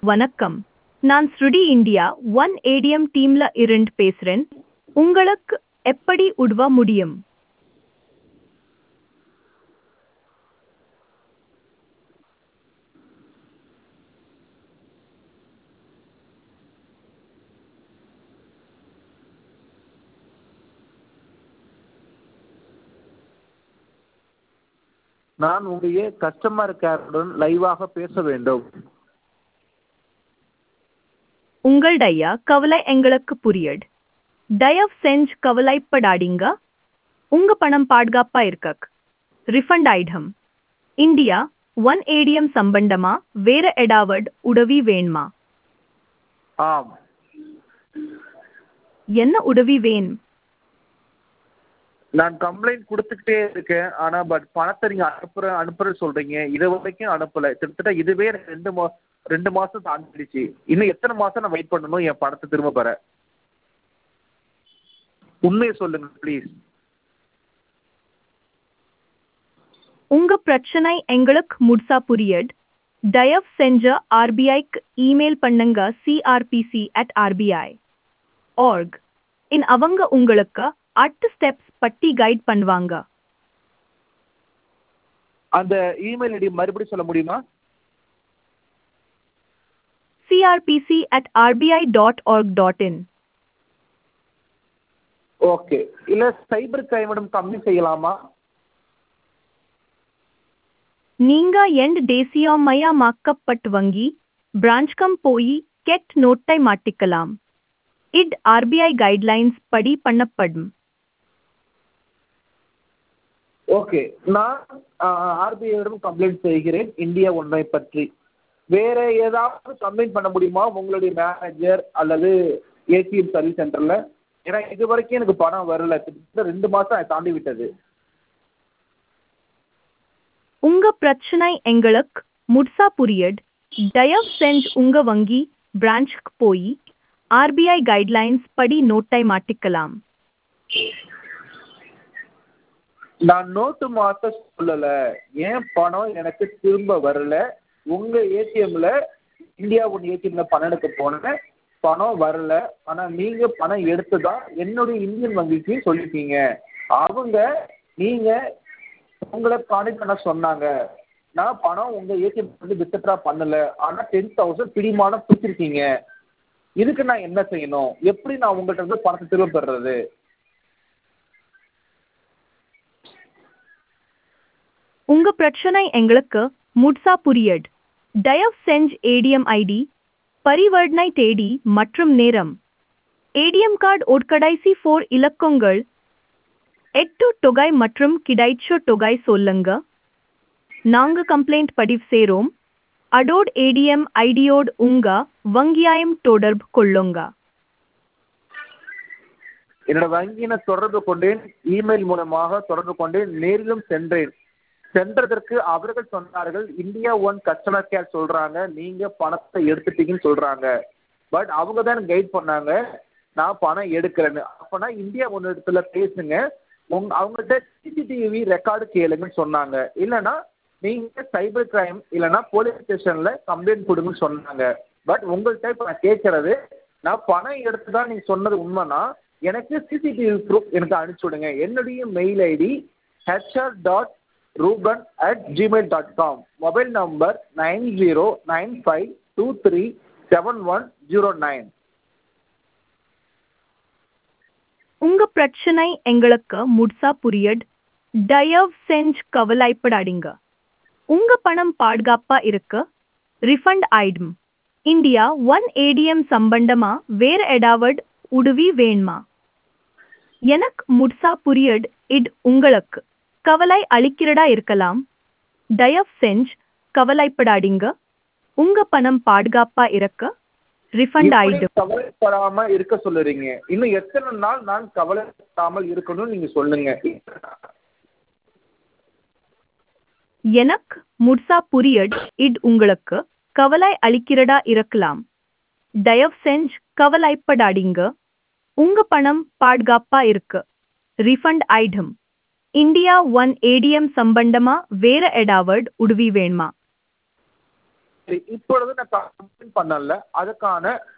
வணக்கம். நான் ஸ்ருடி India one ATM டீம்ல இருந்து பேசுறேன். உங்களுக்கு எப்படி உதவ முடியும்? நான் உங்களுடைய கஸ்டமர் கேருடன் லைவாக பேச வேண்டும். உங்களுடைய கவலை எங்களுக்கு புரியுது. தயவு செஞ்சு கவலைப்படாதீங்க. உங்க பணம் பாதுகாப்பா இருக்க ரிஃபண்ட் ஆயிடும். இந்தியா ஒன் ஏடிஎம் சம்பந்தமா வேற ஏதாவது உதவி வேணுமா? ஆம், என்ன உதவி வேணும்? நான் கம்ப்ளைண்ட் கொடுத்துக்கிட்டே இருக்கேன். ஆனால் பணத்தை நீங்கள் அனுப்புறேன்னு சொல்கிறீங்க. இது வரைக்கும் அனுப்பலை. கிட்டத்தட்ட இதுவே ரெண்டு மாதம் தாண்டிடுச்சு. இன்னும் எத்தனை மாதம் நான் வெயிட் பண்ணணும் என் பணத்தை திரும்ப பெற? உண்மையை சொல்லுங்க ப்ளீஸ். உங்க பிரச்சனை எங்களுக்கு முழுசா புரியுது. தயவு செஞ்சு ஆர்பிஐக்கு இமெயில் பண்ணுங்க crpc@rbi.org. அவங்க உங்களுக்கு அடுத்த ஸ்டெப்ஸ் பற்றி கைட் பண்ணுவாங்க. அந்த இமெயில் ஐடி மறுபடியும் சொல்ல முடியுமா? crpc@rbi.org.in. ஓகே. இல்லை சைபர் கிரைமிடம் கம்ப்ளைண்ட் செய்யலாமா? நீங்க எண்ட் தேசியமயமாக்கப்பட்ட வங்கி பிரான்ச்கம் போய் கெட் நோட்டை மாட்டிக்கலாம். இது ஆர்பிஐ கைட்லைன்ஸ் படி பண்ணப்படும். ஓகே, நான் ஆர்பிஐயிடம் கம்ப்ளைண்ட் செய்கிறேன் இந்தியா ஒன்றை பற்றி. வேற ஏதாவது கம்ப்ளைண்ட் பண்ண முடியுமா உங்களுடைய மேனேஜர் அல்லது ஏடிஎம் சர்வீஸ் சென்டரில்? ஏன்னா இது வரைக்கும் எனக்கு பணம் வரல. கிட்டத்தட்ட 2 மாதம் தாண்டி விட்டது. உங்க பிரச்சனை எங்களுக்கு முழுசா புரியுது. தயவு செஞ்சு உங்க வங்கி பிரான்ச்சுக்கு போய் ஆர்பிஐ கைட்லைன்ஸ் படி நோட்டை மாட்டிக்கலாம். நான் நோட்டு மாற்ற சொல்லல. ஏன் பணம் எனக்கு திரும்ப வரல? உங்க ஏடிஎம்ல இந்தியா ஒன் ஏடிஎம்ல பணம் எடுக்க போனேன், பணம் வரல. ஆனா நீங்க பணம் எடுத்துதான் என்னுடைய இந்தியன் வங்கிக்கு சொல்லிருக்கீங்க. அவங்க நீங்க உங்களை கான்டெக்ட் பண்ண சொன்னாங்க. நான் பணம் உங்க ஏடிஎம் வந்து வித்ட்ரா பண்ணல. ஆனா 10,000 பிடிமானம் பிடிச்சிருக்கீங்க. இதுக்கு நான் என்ன செய்யணும்? எப்படி நான் உங்கள்கிட்ட இருந்து பணத்தை திரும்ப பெறுறது? உங்க பிரச்சனை எங்களுக்கு முழுசா புரியுது. தயவு செஞ்சு ஏடிஎம் ஐடி, பரிவர்த்தனை தேதி மற்றும் நேரம், ஏடிஎம் கார்டு கடைசி 4 இலக்கங்கள், 8 தொகை மற்றும் கிடைச்ச தொகை சொல்லுங்க. நாங்க கம்ப்ளைண்ட் பதிவு செய்றோம். அதோட ஏடிஎம் ஐடியோடு உங்க வங்கியாயம் தொடர்பு கொள்ளுங்க. என்னோட வங்கியினை தொடர்பு கொண்டேன், இமெயில் மூலமாக தொடர்பு கொண்டேன், நேரிலும் சென்றதற்கு அவர்கள் சொன்னார்கள் இந்தியா ஒன் கஸ்டமர் கேர் சொல்றாங்க நீங்க பணத்தை எடுத்துட்டீங்கன்னு சொல்றாங்க. பட் அவங்க தான் கைட் பண்ணாங்க நான் பணம் எடுக்கிறேன்னு. அப்போனா இந்தியா ஒன் இடத்துல பேசுங்க, அவங்கள்ட்ட சிசிடிவி ரெக்கார்டு கேளுங்கன்னு சொன்னாங்க. இல்லைன்னா நீங்க சைபர் கிரைம் இல்லைன்னா போலீஸ் ஸ்டேஷன்ல கம்ப்ளைண்ட் கொடுங்கன்னு சொன்னாங்க. பட் உங்கள்கிட்ட இப்போ நான் கேட்கறது, நான் பணம் எடுத்து தான் நீங்க சொன்னது உண்மைனா எனக்கு சிசிடிவி ப்ரூஃப் எனக்கு அனுப்பிச்சு விடுங்க. என்னுடைய mail ID hr.ruben@gmail.com, mobile number 9095237109. உங்க பிரச்சனை எங்களுக்கு முழுசா புரியுது. தயவு செஞ்சு கவலைப்படாதீங்க. உங்க பணம் பாதுகாப்பா இருக்கு, ரிஃபண்ட் ஆயிடும். இந்தியா ஒன் ஏடிஎம் சம்பந்தமா வேற ஏதாவது உதவி வேணுமா? எனக்கு முழுசா புரியுது. இது உங்களுக்கு கவலை அளிக்கிறதா இருக்கலாம். தயவு செஞ்சு கவலைப்படாதீங்க. உங்க பணம் பாதுகாப்பா இருக்க, ரிஃபண்ட் ஆயிடும். கவலைப்படாம இருக்க சொல்லுறீங்க. இன்னும் எத்தனை நாள் நான் கவலைப்படாமல் இருக்கணும்னு நீங்க சொல்லுங்க. எனக்கு முழுசா புரியுது. இது உங்களுக்கு கவலை அளிக்கிறதா இருக்கலாம். தயவு செஞ்சு கவலைப்படாதீங்க. உங்க பணம் பாதுகாப்பா இருக்கு, ரிஃபண்ட் ஆயிடும். இந்தியா ஒன் ஏடிஎம் சம்பந்தமா வேற ஏதாவது உதவி வேணுமா? சரி இப்பொழுது நான் கம்ப்ளைண்ட் பண்ணல அதுக்கான